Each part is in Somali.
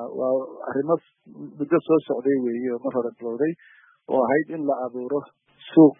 waa arrimo muddo soo socday weeye oo mar hore bilowday oo ahayd in la abuuro suuq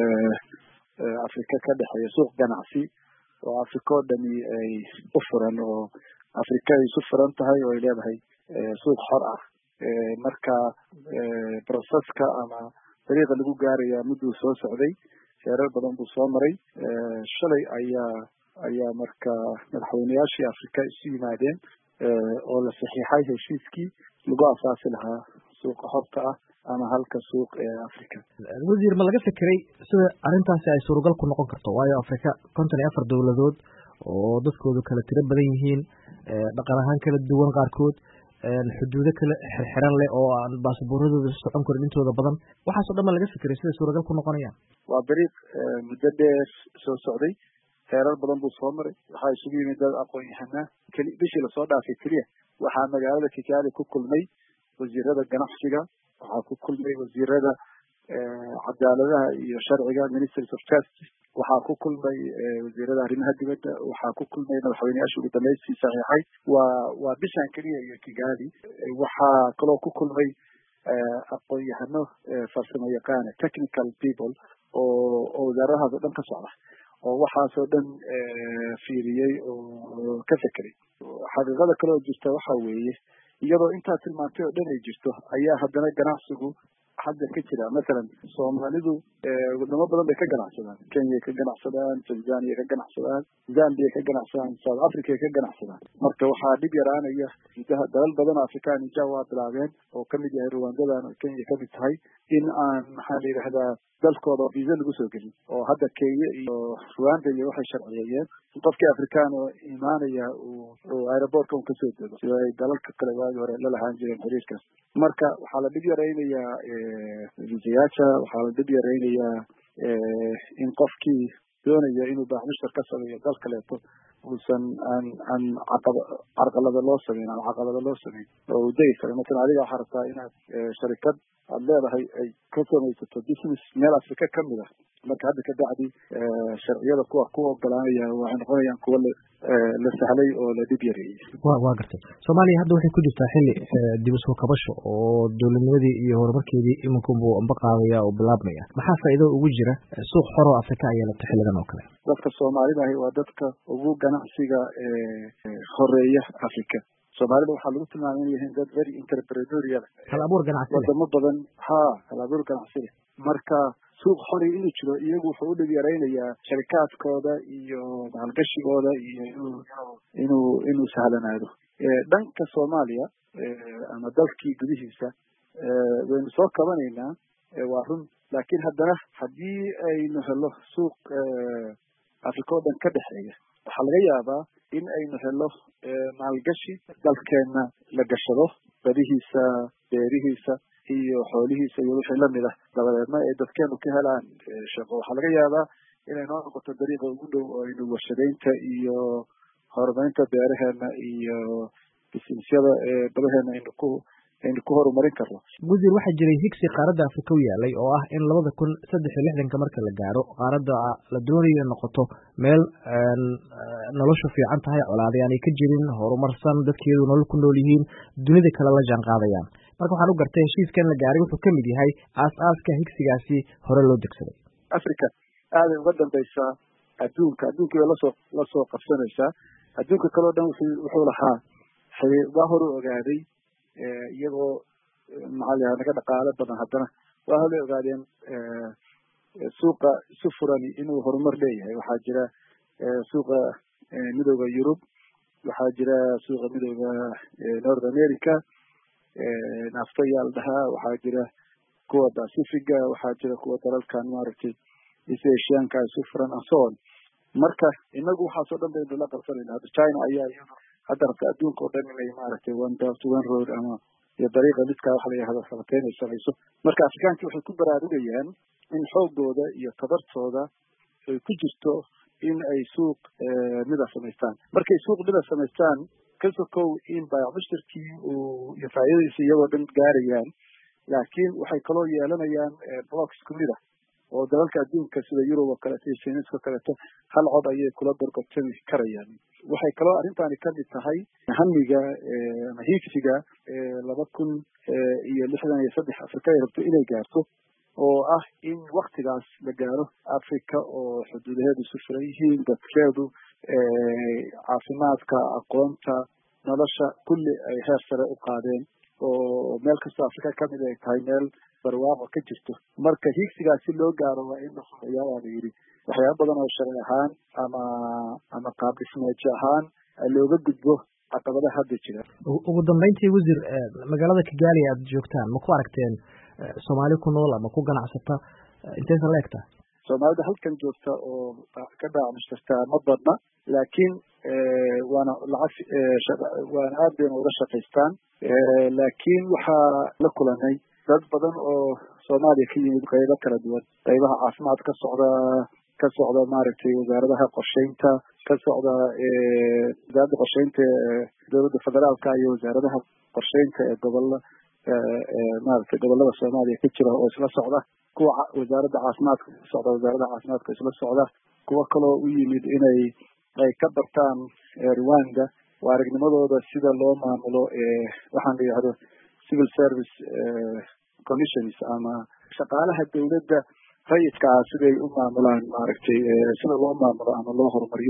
Afrika ka dhexeeya suuq ganacsi oo Afrika oo dhami ay u furan oo Afrika ay isu furan tahay oo ay leedahay suuq xor ah marka processka ama dariiqa lagu gaarayaa muddo soo socday heerar badan buu soo maray shalay ayaa marka madaxweynayaashii Afrika isu yimaadeen oo la saxiixay heshiiskii lagu asaasi lahaa suuqa xorta ah ama halka suuq ee Afrika. wasiir ma laga fikiray sida arrintaasi ay suuragal ku noqon karto waayo Afrika 54 dawladood oo dadkoodu kala tiro badan yihiin dhaqan ahaan kala duwan qaarkood xuduudo kala xiran leh oo aan baasaboorradooda socon karin intooda badan waxaas oo dhan ma laga fikiray sida suuragal ku noqonayaan waa dariiq muddo dheer soo socday heerar badan buu soo maray waxaa isugu yimid dad aqoon-yahanaa bishii lasoo dhaafay keliya waxaa magaalada Kigali ku kulmay wasiirada ganacsiga waxaa ku kulmay wasiirada cadaaladaha iyo sharciga ministries of justice waxaa ku kulmay wasiirada arrimaha dibadda waxaa ku kulmay madaxweynayaasha ugu dambeystii saxiixay waa bishan keliya iyo Kigali waxaa kaloo ku kulmay aqoon-yahano farsamo yaqaan technical people oo wasaaradahaas oo dhan ka socda oo waxaasoo dhan fiiriyey oo ka fekeray xaqiiqada kale oo jirta waxa weeye iyadoo intaa tilmaantay oo dhan ay jirto ayaa haddana ganacsigu hadda ka jira masalan Soomaalidu wadamo badan bay ka ganacsadaan Kenya ka ganacsadaan Tanzania ka ganacsadaan Zambia ka ganacsadaan South Africa ka ganacsadaan marka waxaa dib yaraanaya dalal badan oo Afrikaan waa bilaabeen oo kamid yahay Rwanda oo Kenya ka mid tahay in aan maxaa la yiraahdaa dalkooda visa lagu soo gelin oo hadda Kenya iyo Rwanda iyo waxay sharciyeeyeen qofkii Afrikaan oo imaanaya oo aeroportka uu ka soo dego sida ay dalalka kale waagi hore la lahaan jireen xiriirkaas marka waxaa la dib yaraynayaa visayaasha waxaa la dib yaraynayaa in qofkii doonaya inuu baaxmushtar ka sameeyo dal kaleeto uusan aan carqalada loo sameyn oo uu degi karo masalan adiga waxaa rabtaa inaad sharikad aad leedahay ay ka samaysato business meel Afrika ka mid ah marka hadda ka bacdi sharciyada kuwa ku ogolaanaya waxay noqonayaan kuwa la sahlay oo la dib yareeyay waa gartay Soomaaliya hadda waxay ku jirtaa xilli dib u soo kabasho oo dawladnimadii iyo horumarkeedii iminka uu amba qaadaya oo bilaabmaya maxaa faa'iido ugu jira suuq xor oo Afrika ay yeelato xilligan oo kale dadka Soomaalida waa dadka ugu ganacsiga horeeya Afrika Soomaalida waxaa lagu tilmaamay inay yihiin dad very entrepreneurial hal-abuur ganacsi wadamo badan hal-abuur ganacsi marka suuq xor inuu jiro iyagu wuxuu u dhib yaraynayaa sharikaadkooda iyo maalgashigooda iyo inuu sahlanaado dhanka Soomaaliya ama dalkii gudihiisa waynu soo kabanaynaa waa run laakiin haddana haddii aynu helo suuq Afrika oo dhan ka dhexeeya waxaa laga yaabaa in aynu helo maalgashi dalkeena la gashado badihiisa beerihiisa iyo xoolihiisa iyo wixii lamid ah dabadeedna ay dadkeenu ka helaan shaqo waxaa laga yaabaa inay noo noqoto dariiqa ugu dhow oo aynu warshadaynta iyo horumarinta beeraheena iyo businessyada badaheena aynu ku horumarin karno wasiir waxaa jiray higsi qaaradda Afrika u yaalay oo ah in 2063 marka la gaaro qaaradda la doonayo inay noqoto meel nolosha fiican tahay colaadii aanay ka jirin horumarsan dadkeedu nolol ku nool yihiin dunida kale la jaan qaadayaan marka waxaan u gartay heshiiskan la gaaray wuxuu kamid yahay aas-aaska higsigaasi hore loo degsaday Afrika aad uga dambaysaa adduunka way la soo qabsanaysaa adduunka kale oo dhan wuxuu lahaa waa hore ogaaday iyagoo maxaa naga dhaqaale badan haddana waa hore ogaadeen suuqa isu furan inuu horumar leeyahay waxaa jira suuqa midowga Yurub waxaa jira suuqa midowga North America nafta yaal dhahaa waxaa jira kuwa Pacifiga waxaa jira kuwa dalalkan maaragtay Asianka isu furan and so on marka inagu waxaasoo dhan baynu la qabsanaynaa hadda China ayaa iyadu hadda rabta adduunka oo dhan inay maaragtay one belt one road ama iyo dariiqa midkaa waxa la yidhahdo sabateyn ay samayso marka Afrikaanki waxay ku baraarugayaan in xoogooda iyo tabartooda ay ku jirto in ay suuq mida samaystaan markay suuq mida samaystaan ka sokow in baayac-mushtarkii iyo faa'iidadiisa iyagoo dhan gaarayaan laakiin waxay kaloo yeelanayaan blocks ku mida oo dalalka adduunka sida Yurub oo kale iyo Shiinaha kaleeto hal cod ayay kula gorgortami karayaan. waxay kaloo arrintaani ka mid tahay hamiga ama hiigsiga 2063 Afrika ay rabto inay gaarto oo ah in waqtigaas la gaaro Afrika oo xuduudaheedu isu furan yihiin, dadkeedu caafimaadka, aqoonta, nolosha kulli ay heer sare u qaadeen oo meel kasta Afrika ka mid ay tahay meel barwaaqo ka jirto. marka hiigsigaas si loo gaaro waa in la hubiyaa la yiri waxyaabo badan oo sharci ahaan ama qaab dhismeed ahaan looga gudbo caqabadaha hadda jira. ugu dambeyntii wasiir, magaalada Kigali aad joogtaan ma ku aragteen Soomaali ku nool ama ku ganacsata intee la egta? Soomaalida halkan joogta oo ka dhacmashta ma badna, laakiin waana aad bay uga shaqaystaan, laakiin waxaa la kulanay dad badan oo Soomaaliya ka yimid qaybo kala duwan, qaybaha caafimaad ka socda maaragtay wasaaradaha qorsheynta ka socda wasaaradda qorsheynta dowladda federaalka iyo wasaaradaha qorsheynta ee maaragtay gobolada Soomaaliya ka jira oo isla socda, kuwa wasaaradda caafimaadka ka socda wasaaradda caafimaadka isla socda, kuwa kaloo u yimid inay ka bartaan Rwanda waa aragnimadooda sida loo maamulo waxaan la yiraahdo civil service commissions ama shaqaalaha dowladda rayidka siday u maamulaan maaragtay sida loo maamulo ama loo horumariyo